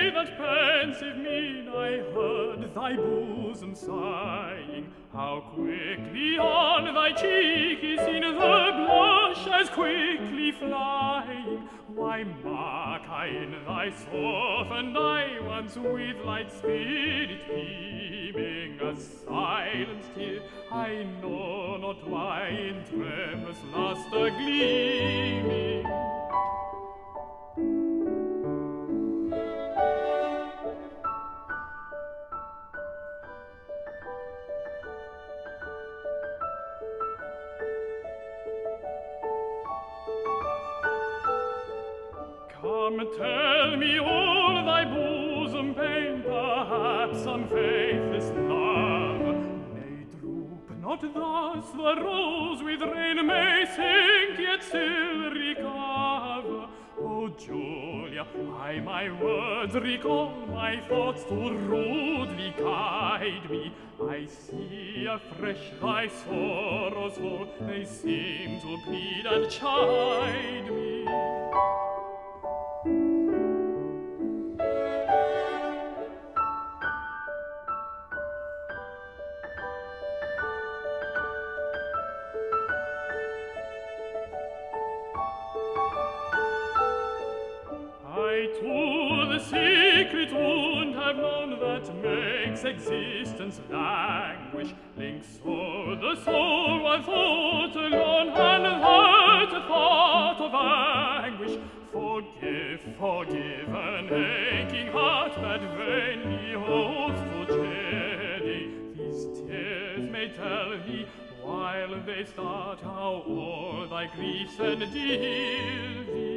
that pensive mien I heard thy bosom sighing, how quickly on thy cheek is seen the blush as quickly flying. Why mark I in thy softened eye once with light spirit beaming a silent tear? I know not why in tremulous lustre gleaming. Come, tell me all thy bosom pain, perhaps some faithless love may droop not thus. The rose with rain may sink, yet still recover. O Julia, I my words recall, my thoughts too rudely guide me. I see afresh thy sorrows fall, they seem to plead and chide me. I to the secret wound have known that makes existence languish, links so the soul one thought alone, and that a thought of anguish. Forgive, forgive an aching heart that vainly hopes to cheer thee. These tears may tell thee, while they start, how all thy griefs endear thee.